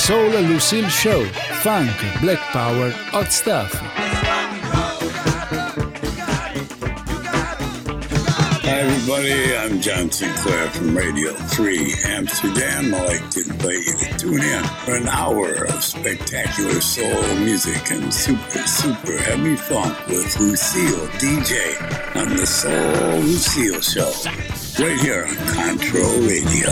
Soul Lucille Show, funk, black power, hot stuff. Hi everybody, I'm John Sinclair from Radio 3 Amsterdam. I'd like to invite you to tune in for an hour of spectacular soul music and super heavy funk with Lucille DJ on the Soul Lucille Show, right here on Control Radio.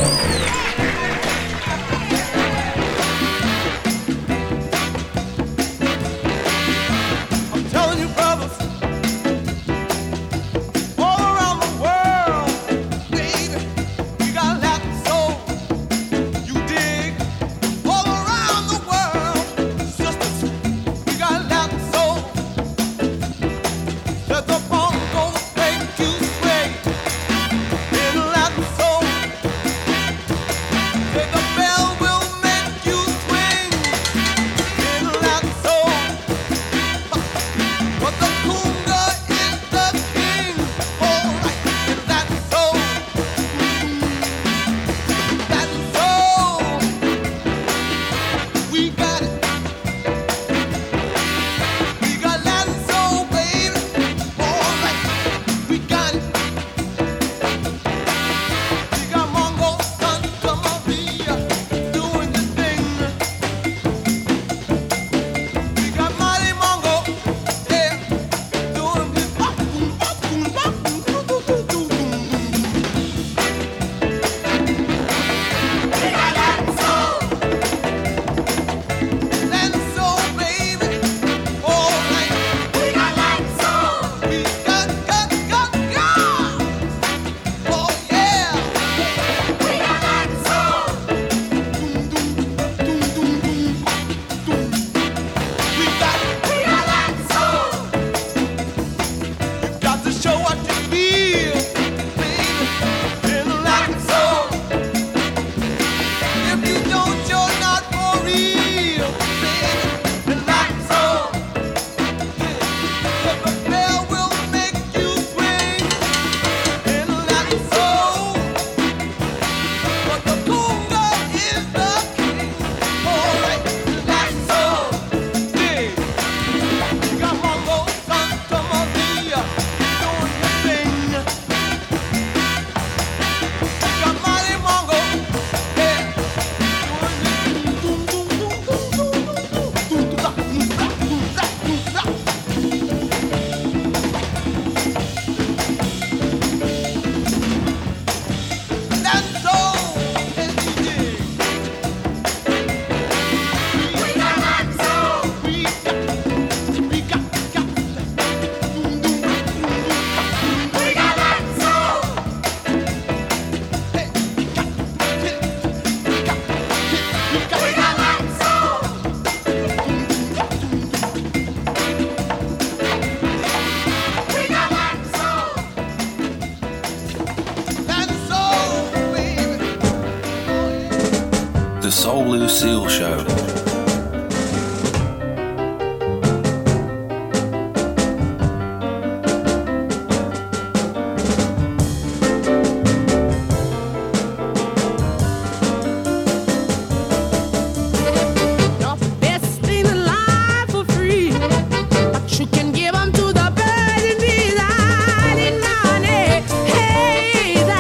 The Soul Lucille Show.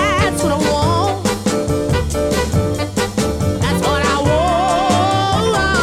That's what I want.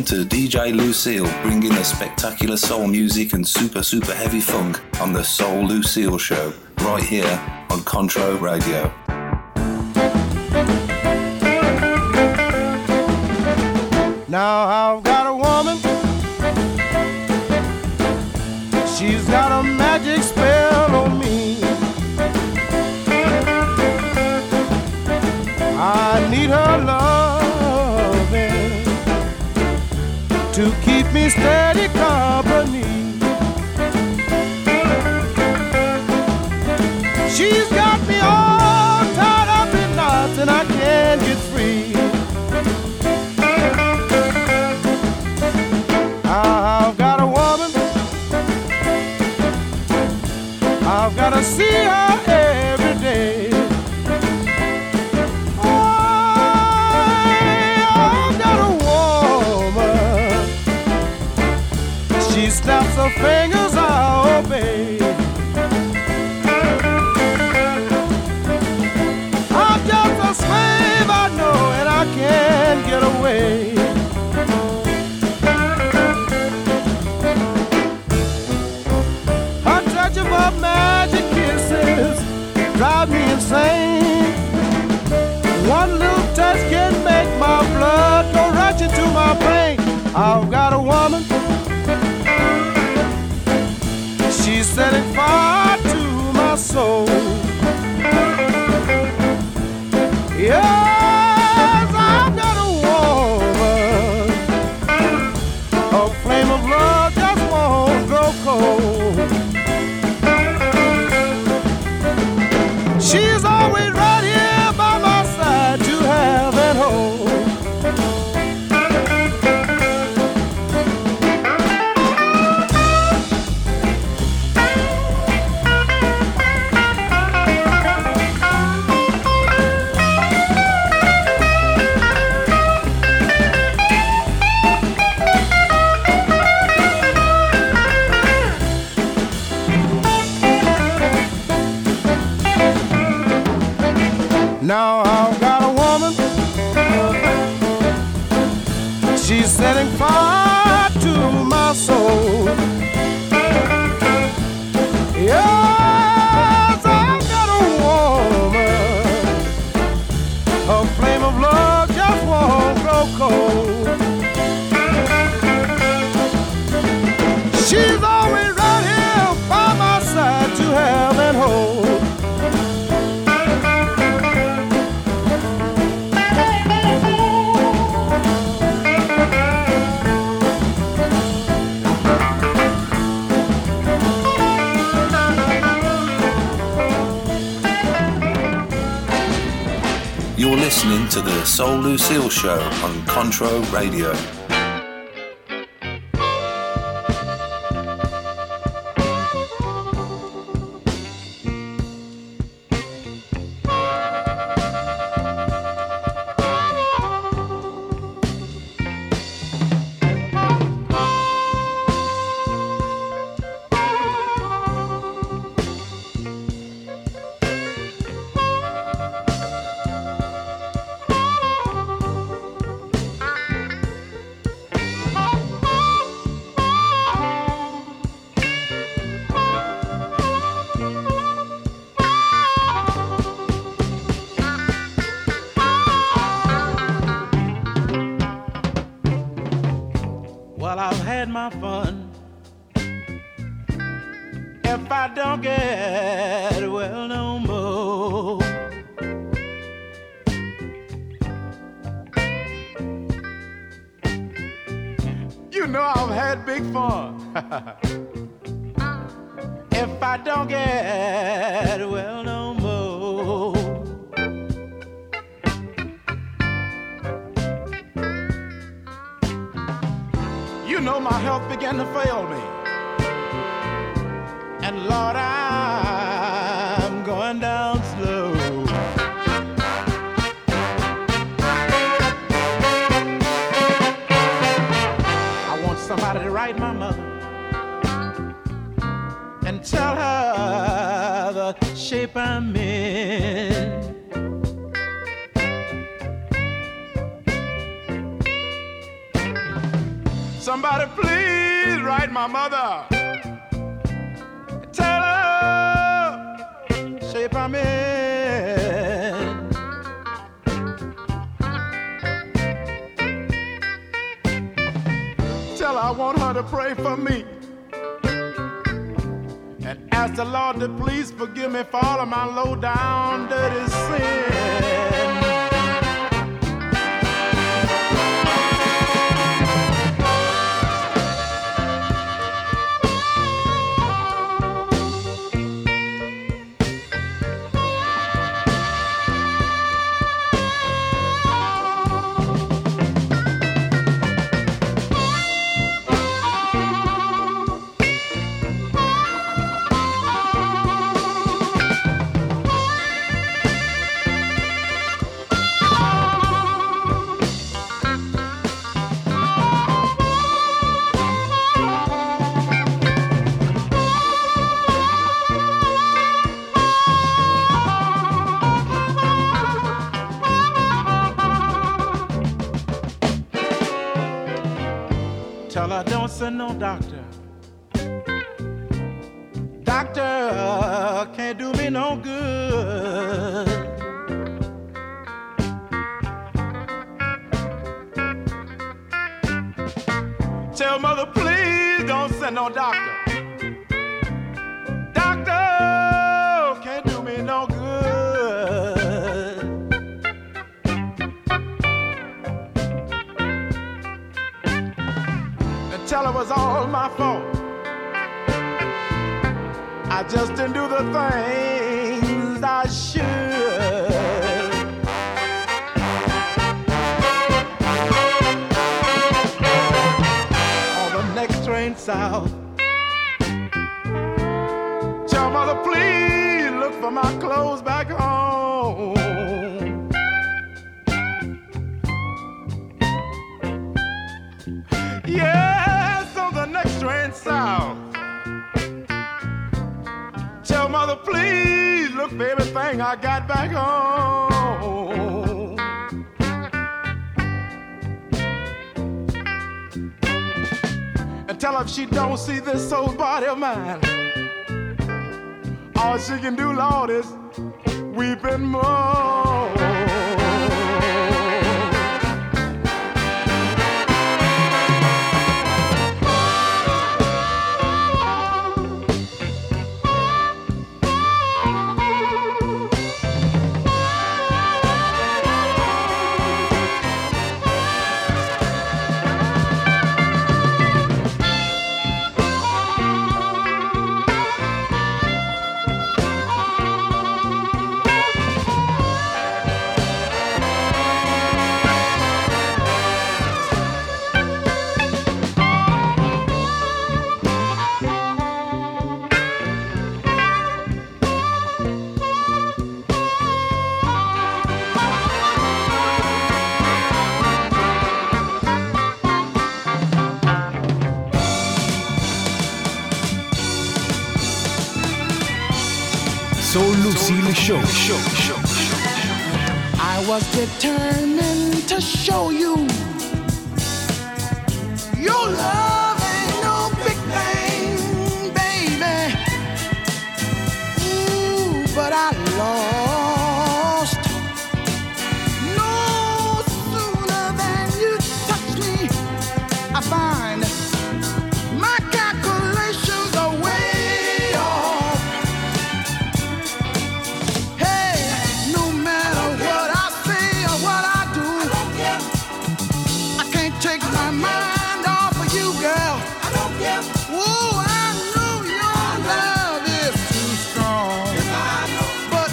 listening to DJ Lucille bringing the spectacular soul music and super heavy funk on the Soul Lucille Show, right here on Contro Radio. Now I've got a woman, she's got a magic spell on me. I need her loving to keep me steady company. She's got me all tied up in knots and I can't get free. I've got a woman, I've got to see her every day. I've got a woman, she snaps her fingers, I obey. I'm just a slave, I know, and I can't get away. Her magic kisses drive me insane. One little touch can make my blood go right into my brain. I've got a woman, she's setting fire to my soul. Yes, I've got a woman, a flame of love just won't grow cold. She's always right here by my side to have and hold. Now I've got a woman, she's setting fire to my soul. Yes, I've got a woman, her flame of love just won't grow cold. She's always right here by my side to have and hold. You're listening to the Soul Lucille Show on Contro Radio. Well, I've had my fun. If I don't get well no more, you know I've had big fun. If I don't get well no more, you know my health began to fail me. And Lord, I'm going down slow. I want somebody to write my mother and tell her the shape I'm in. somebody please write my mother? Tell her, shape I'm in. Tell her I want her to pray for me. And ask the Lord to please forgive me for all of my low down dirty sin. Tell her don't send no doctor. Doctor can't do me no good. Tell mother please don't send no doctor. Doctor can't do me no good. Tell her it was all my fault. I just didn't do the things I should. On the next train south, tell mother please look for my clothes back home. Yes, on the next train south. Tell mother, please look for everything I got back home. And tell her if she don't see this old body of mine, all she can do, Lord, is weep and moan. Soul Lucille Show. I was determined to show you your love ain't no big thing, baby. Ooh, but I lost no sooner than you touched me. I find my calculations are way off. Hey, no matter what I say or what I do, I can't take my mind off of you, girl. I don't care. Ooh, I know your love is too strong, but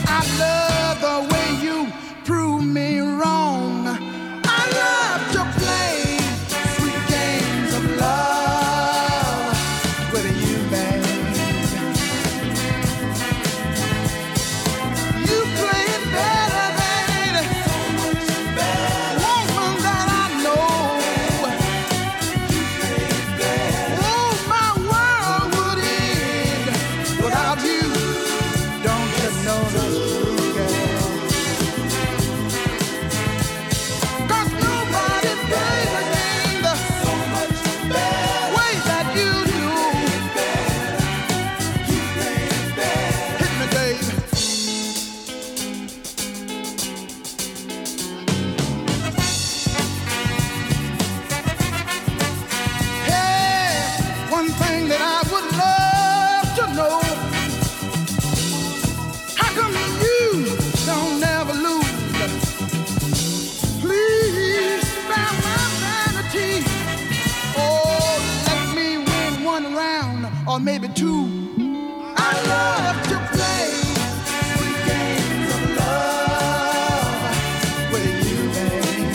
or maybe two. I love to play sweet games of love with you, babe.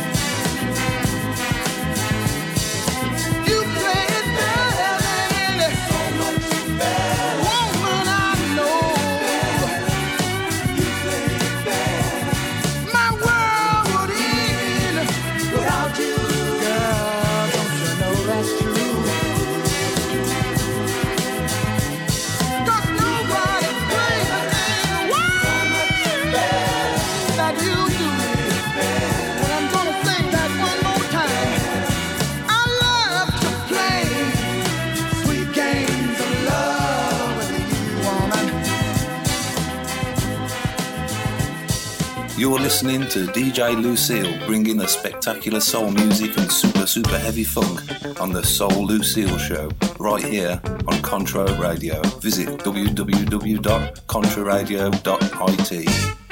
You play it better than any so much better woman I know. You play it better. My world would end without you, girl. Don't you know that's true? You're listening to DJ Lucille, bringing the spectacular soul music and super heavy funk on the Soul Lucille Show, right here on Contra Radio. Visit www.contraradio.it.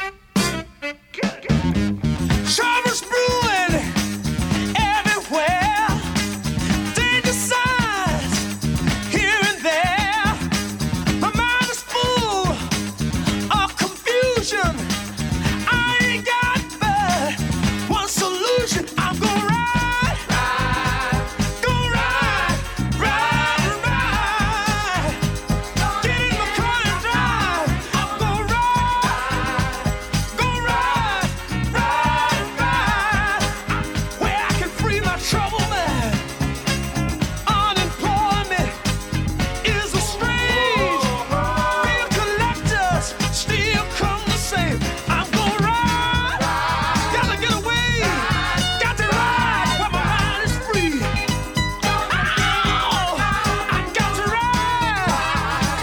Troubles brewing everywhere, danger signs here and there. My mind is full of confusion. I ain't got but one solution. I'm gonna ride, get in my car and drive. I'm gonna ride, where I can free my trouble man. Unemployment is a strange bill collectors still come the same. I'm gonna ride, gotta get away, got to ride where my mind is free. Oh, I got to ride,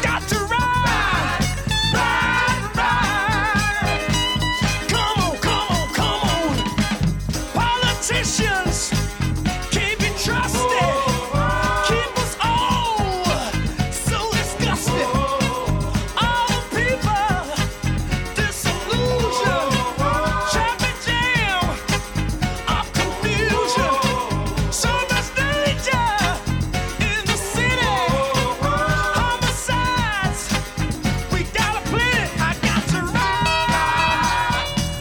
Come on. Politicians can't be trusted, keep us all so disgusted. All the people disillusion, traffic jam of confusion. So much danger in the city, homicides, we gotta play it. I got to ride,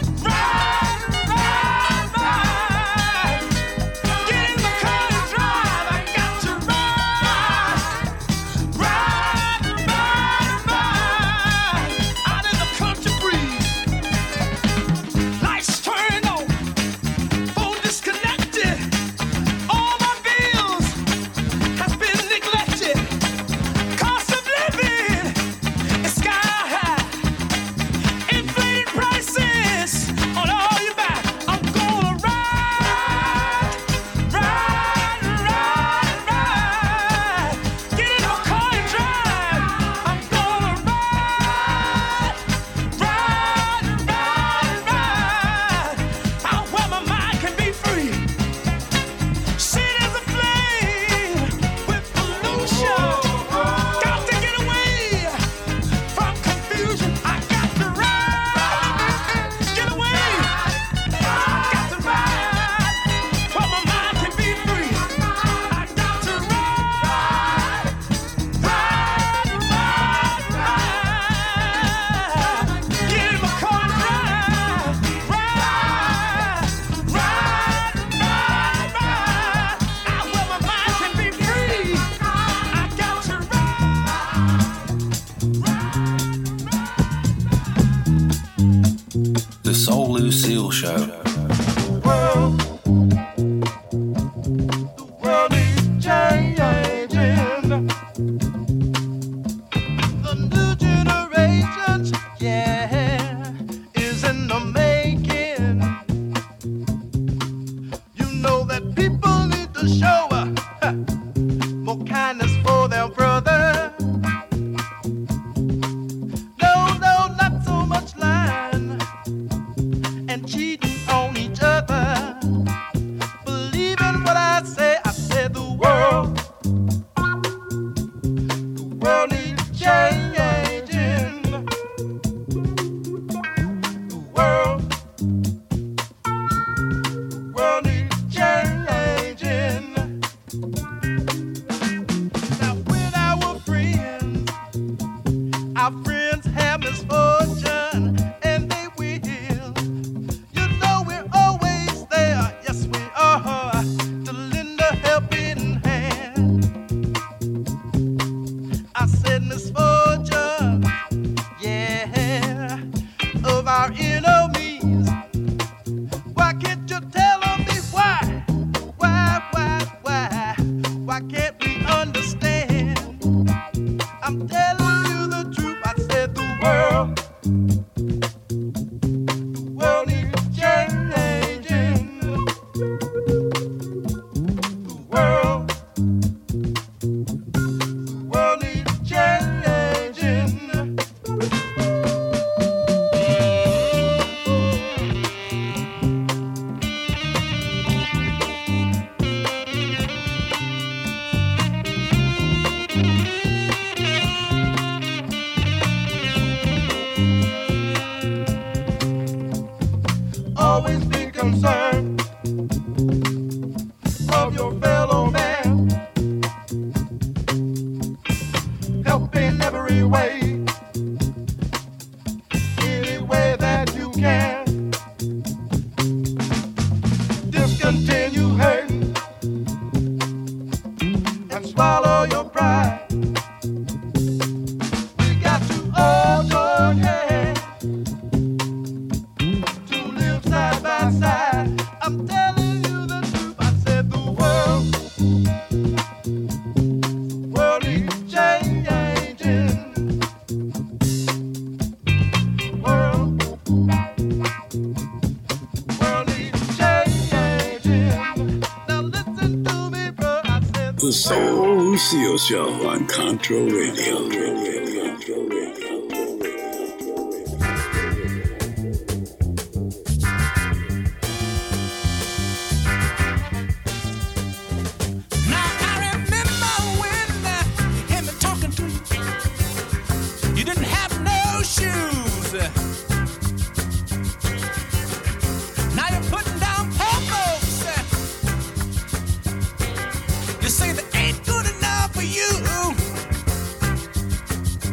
get in the car and drive. I got to ride, out in the country breeze. Lights turned on, phone disconnected. All my bills has been neglected. Cost of living is sky high. Inflated prices on all your back. I'm gonna ride, get in my car and drive. I'm gonna ride, out where my mind can be free. City's aflame with pollution. Got to get away from confusion. I got to ride, get away. Got to ride where my mind can be free. I got to ride, get in my car and drive. Out where my mind can be free. I got to The Soul Lucille Show. world is changing. The new generation, is in the making. You know that people need to show more kindness for their brother. No, not so much lying and cheating on The Soul Lucille Show on Contra Radio. You say that ain't good enough for you.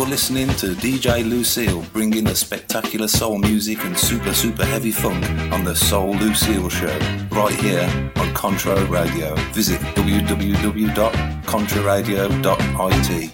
You're listening to DJ Lucille, bringing the spectacular soul music and super heavy funk on the Soul Lucille Show, right here on Contra Radio. Visit www.contraradio.it.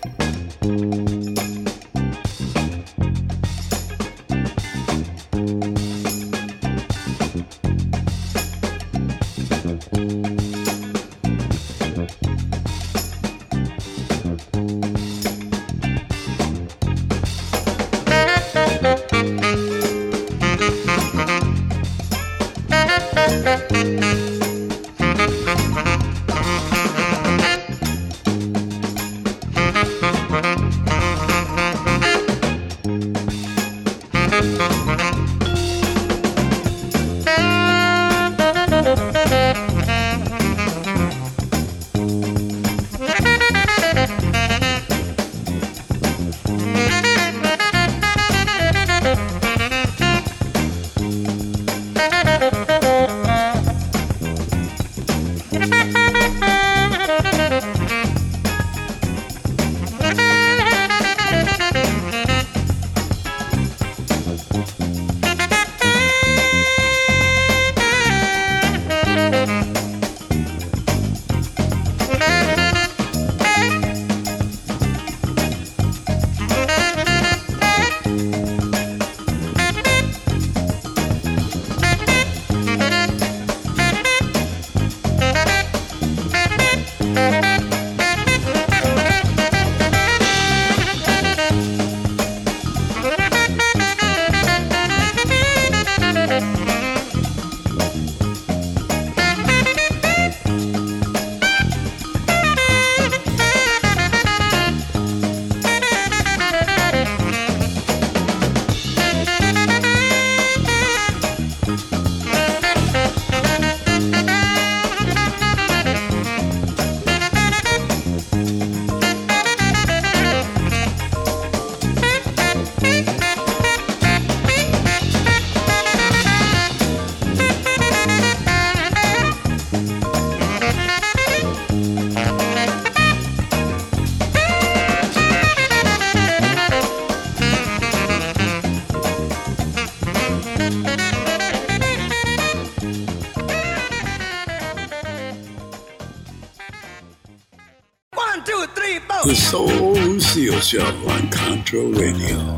The Soul Lucille Show on Contra Radio.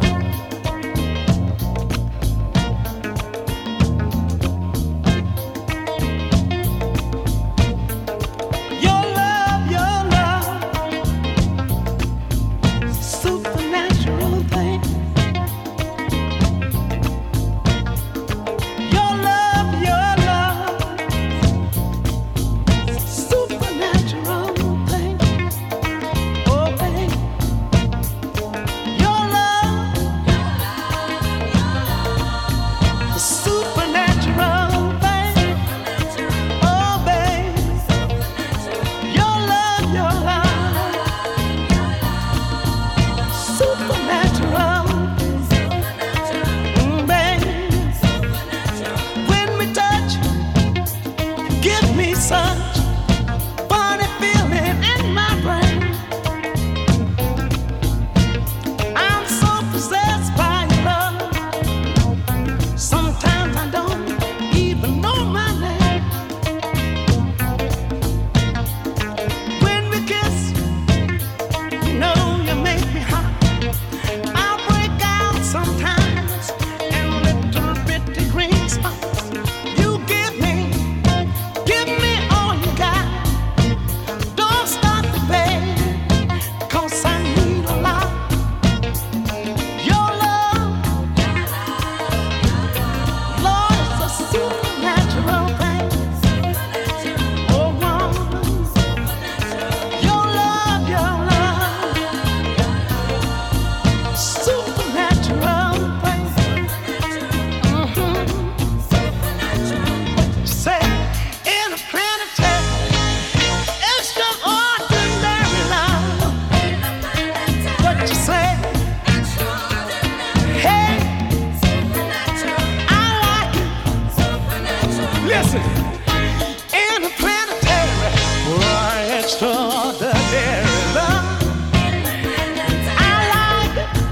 Extraordinary love. I like it.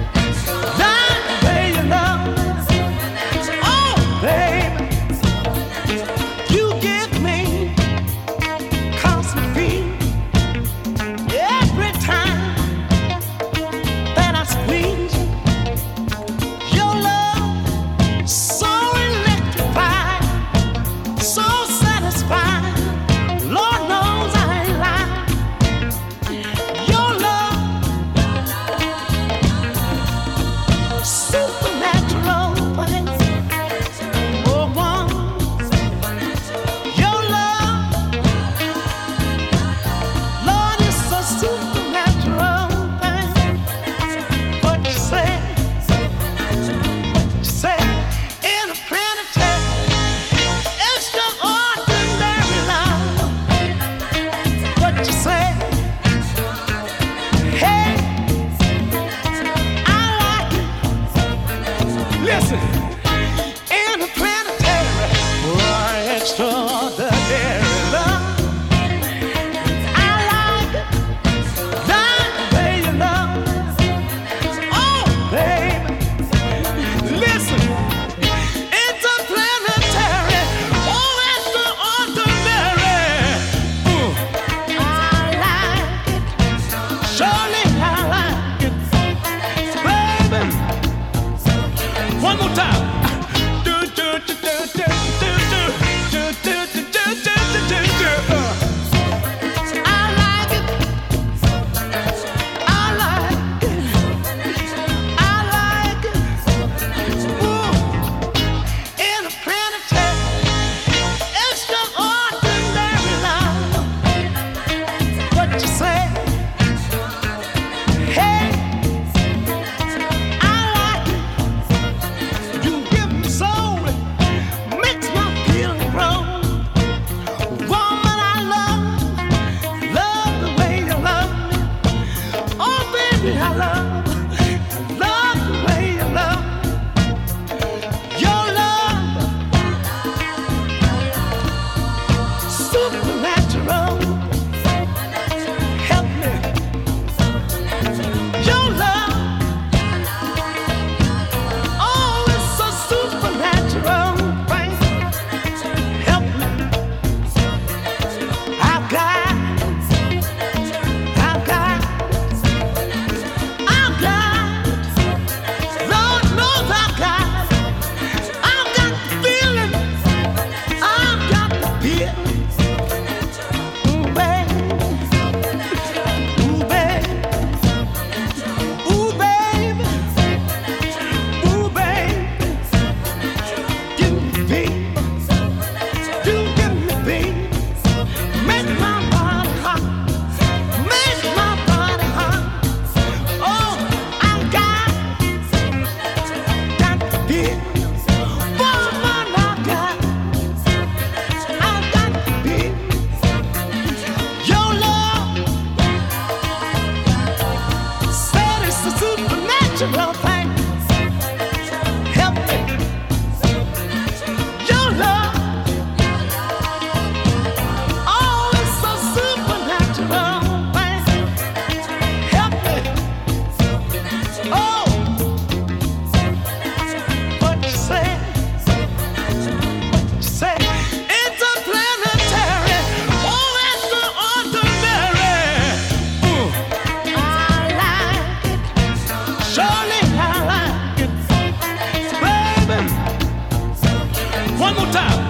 One more time.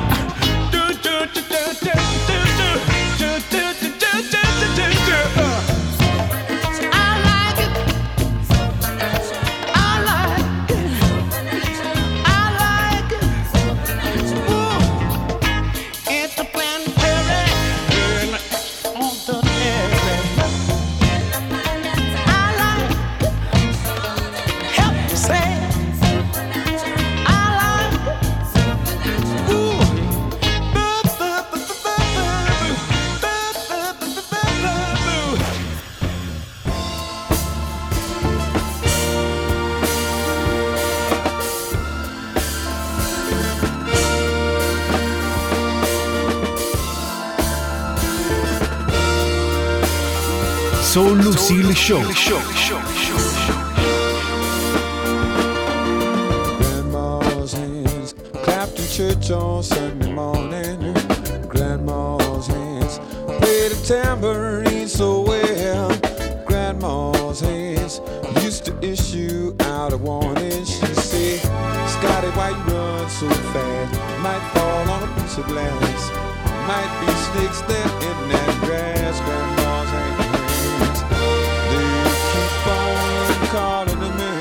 Soul Lucille Show. Grandma's hands clapped in church on Sunday morning. Grandma's hands played a tambourine so well. Grandma's hands used to issue out a warning. She said, Scotty, why you run so fast? Might fall on a piece of glass. Might be snakes there in that grass. Grandma's hands, they keep on calling to me.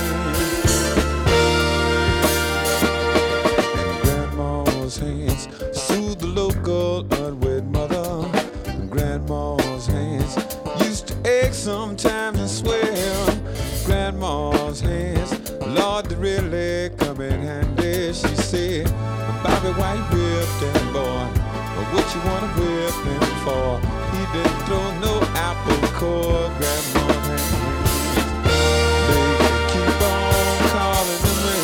And Grandma's hands soothe the local unwed mother. And Grandma's hands used to ache sometimes and swell. Grandma's hands, Lord, they really come in handy. She said, Bobby, why you whip that boy? What you wanna whip him for? He didn't throw no apple core. Grandma's hands, they keep on calling to me.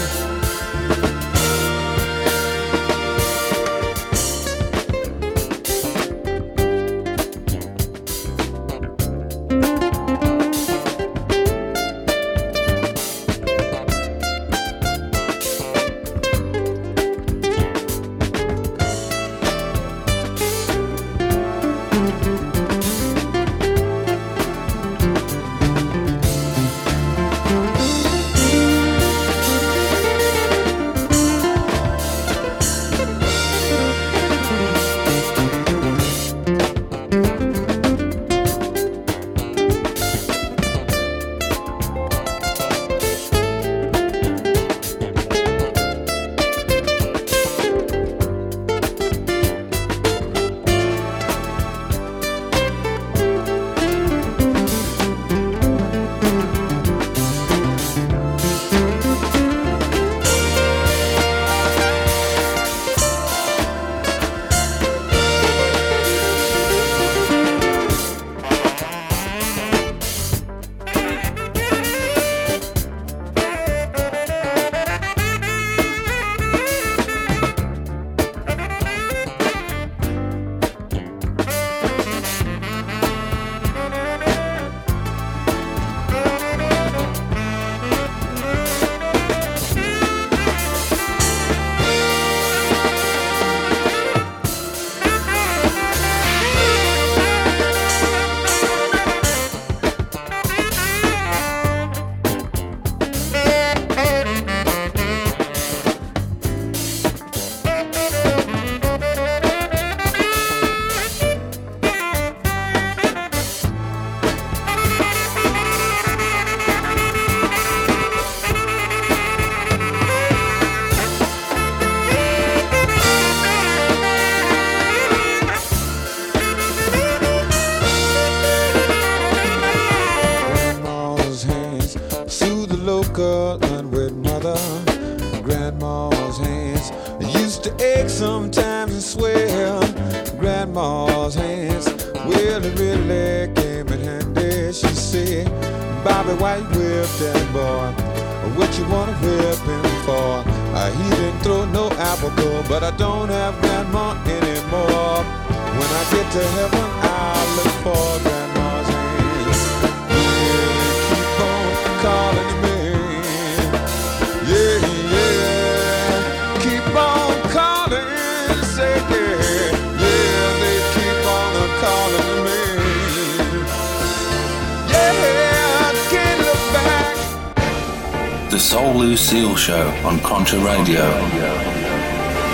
unwed mother, grandma's hands used to ache sometimes and swell. Grandma's hands, well, it really came in handy. She said, Bobby, why you whip that boy? What you wanna whip him for? He didn't throw no apple core, but I don't have grandma anymore. When I get to heaven, I'll look for grandma's hands. Yeah, keep on calling me. Yeah, yeah, keep on calling, say yeah, yeah, they keep on calling me. Yeah, I can't look back. The Soul Lucille Show on Contra Radio.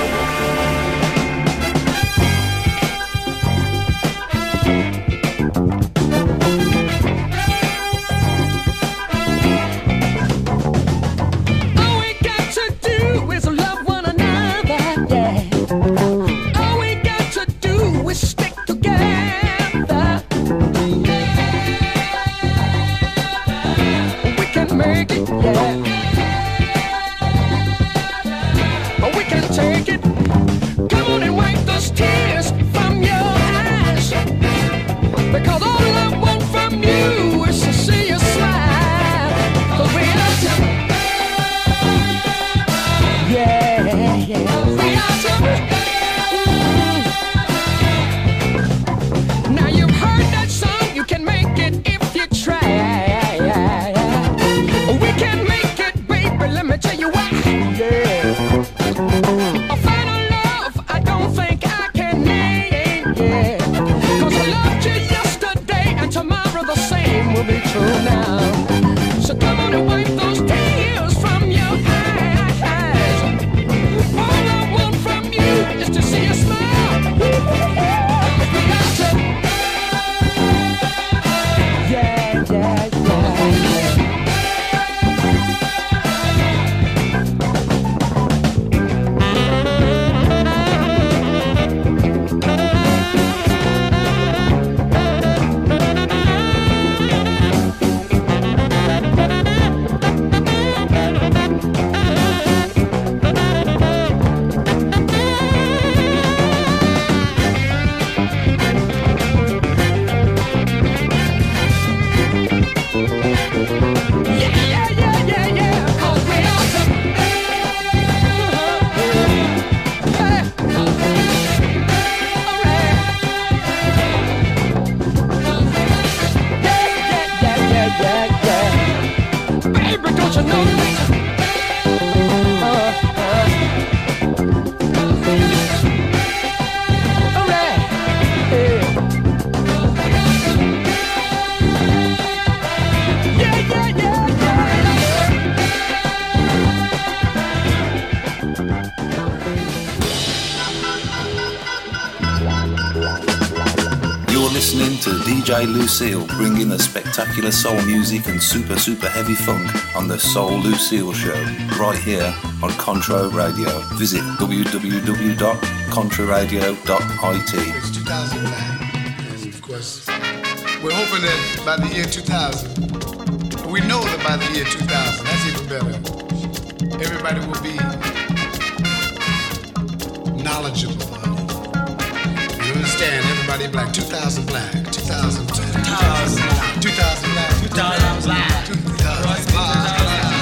Listening to DJ Lucille, bringing the spectacular soul music and super heavy funk on the Soul Lucille Show, right here on Contro Radio. Visit www.contraradio.it. It's 2009, and of course, we're hoping that by the year 2000, we know that by the year 2000, that's even better, everybody will be knowledgeable. You understand? Everybody black. 2,000 black. 2,000 black. 2,000 black. 2,000 black. 2,000 black. 2,000 black.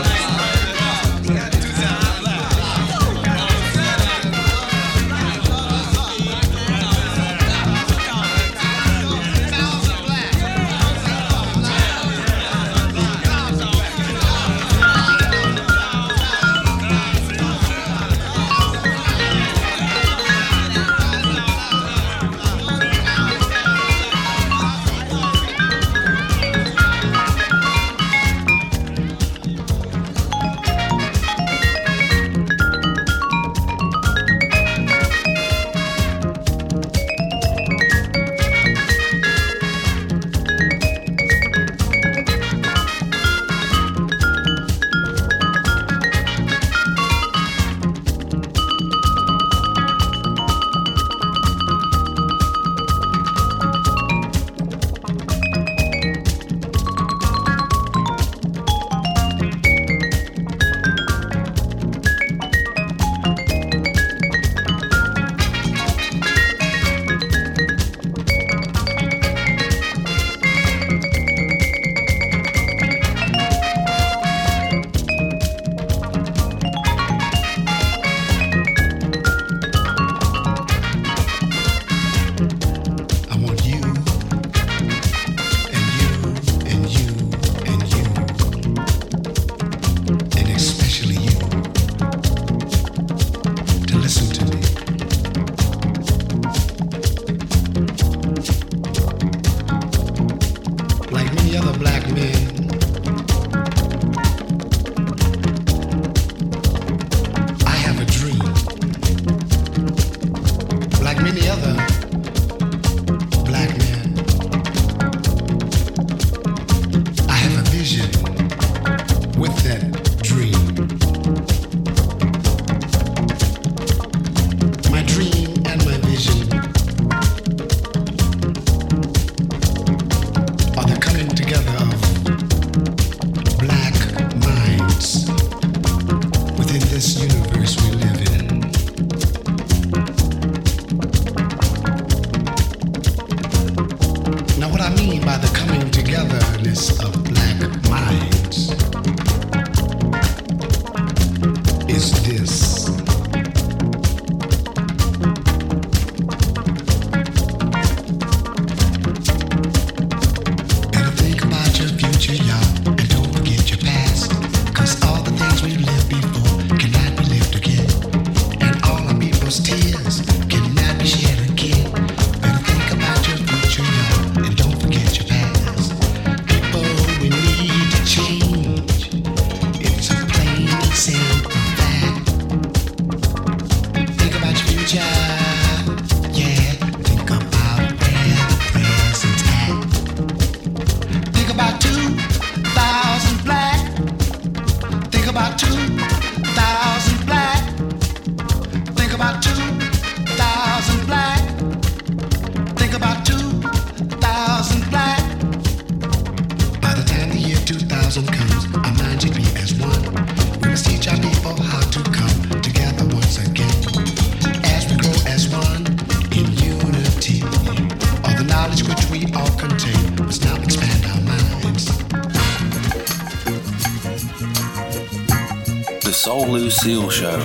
Lucille Show.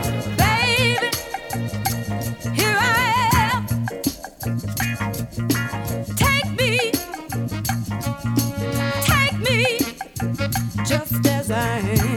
Baby, here I am. Take me just as I am.